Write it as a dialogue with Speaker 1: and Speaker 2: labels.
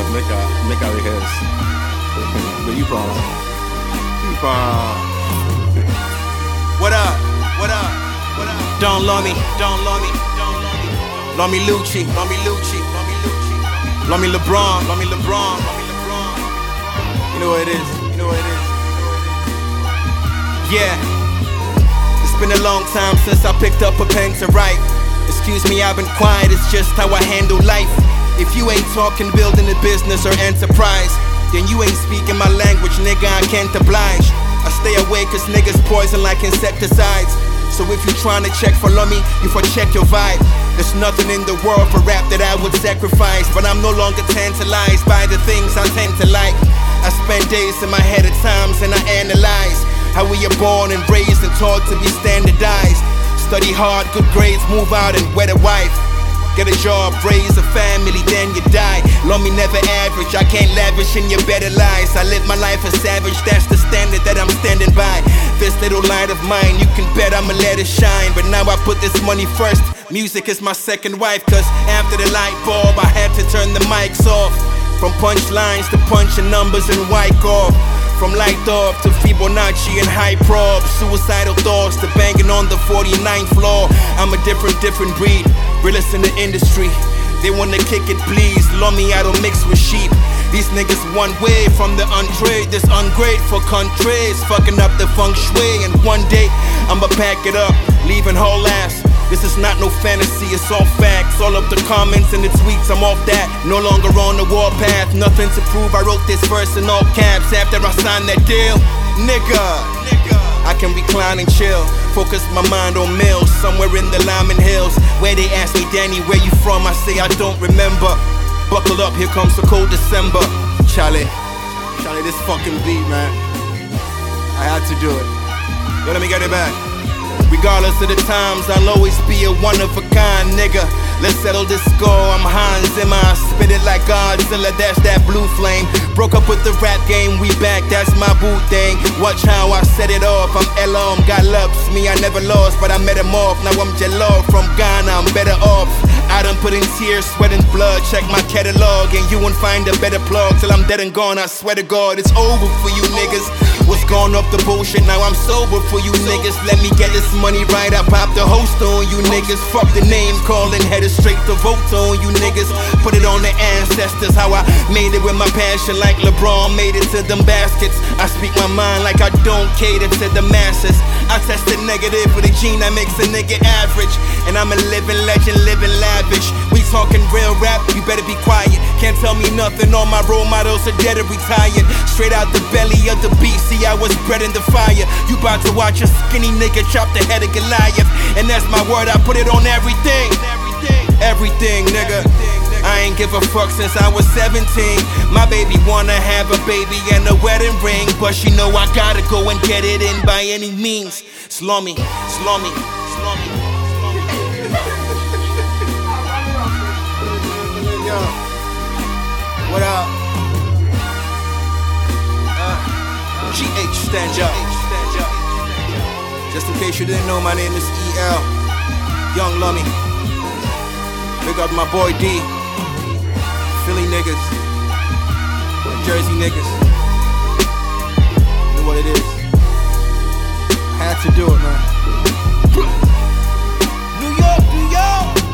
Speaker 1: Make out his. But you probably.
Speaker 2: What up? What up? What up? Don't love me. Don't love me. Don't love me. Love me Lucci. Love me Lucci. Love me Lucci. Love me LeBron. Love me LeBron. Love me LeBron. You know what it is. You know what it is. Yeah. It's been a long time since I picked up a pen to write. Excuse me, I've been quiet. It's just how I handle life. If you ain't talking building a business or enterprise, then you ain't speaking my language, nigga, I can't oblige. I stay away cause niggas poison like insecticides. So if you tryna check for Lummy, you for check your vibe. There's nothing in the world for rap that I would sacrifice, but I'm no longer tantalized by the things I tend to like. I spend days in my head at times and I analyze how we are born and raised and taught to be standardized. Study hard, good grades, move out and wed a wife. Get a job, raise a family, then you die. Love me never average, I can't lavish in your better lies. I live my life a savage, that's the standard that I'm standing by. This little light of mine, you can bet I'ma let it shine. But now I put this money first, music is my second wife. Cause after the light bulb, I had to turn the mics off. From punchlines to punching numbers and white off. From light off to Fibonacci and high prob. Suicidal thoughts to banging on the 49th floor. I'm a different breed, realest in the industry. They wanna kick it, please. Love me, I don't mix with sheep. These niggas one way from the untrade. This ungrateful country is fucking up the feng shui. And one day, I'ma pack it up, leaving whole ass. This is not no fantasy, it's all facts. All of the comments and the tweets, I'm off that. No longer on the warpath, nothing to prove. I wrote this verse in all caps after I signed that deal. Nigga, I can recline and chill. Focus my mind on mills, somewhere in the Lyman Hills. Where they ask me, Danny, where you from? I say I don't remember. Buckle up, here comes the cold December. Charlie, this fucking beat, man. I had to do it. Yo, let me get it back. Regardless of the times, I'll always be a one-of-a-kind nigga. Let's settle this score, I'm Hans Zimmer. I spit it like Godzilla, that's that blue flame. Broke up with the rap game, we back, that's my boo thing. Watch how I set it off, I'm Elom, got loves me, I never lost, but I met him off. Now I'm Jello from Ghana, I'm better off. I done put in tears, sweat and blood, check my catalog, and you won't find a better plug till I'm dead and gone. I swear to God, it's over for you niggas. What's gone up the bullshit, now I'm sober for you niggas. Let me get this money right, I pop the host on you niggas. Fuck the name calling, headed straight to vote on you niggas. Put it on the ancestors, how I made it with my passion, like LeBron made it to them baskets. I speak my mind like I don't cater to the masses. I tested negative with a gene that makes a nigga average. And I'm a living legend, living lavish. We talking real rap, you better be quiet. Can't tell me nothing, all my role models are dead or retired. Straight out the belly of the beast, see I was bred in the fire. You about to watch a skinny nigga chop the head of Goliath. And that's my word, I put it on everything. Everything, nigga. I ain't give a fuck since I was 17. My baby wanna have a baby and a wedding ring, but she know I gotta go and get it in by any means. Slummy, slummy, slummy. Yo, what up? GH, stand up. Just in case you didn't know, my name is EL, Young Lummy. Big up my boy D, Philly niggas, Jersey niggas. You know what it is. I had to do it, man. New York, New York.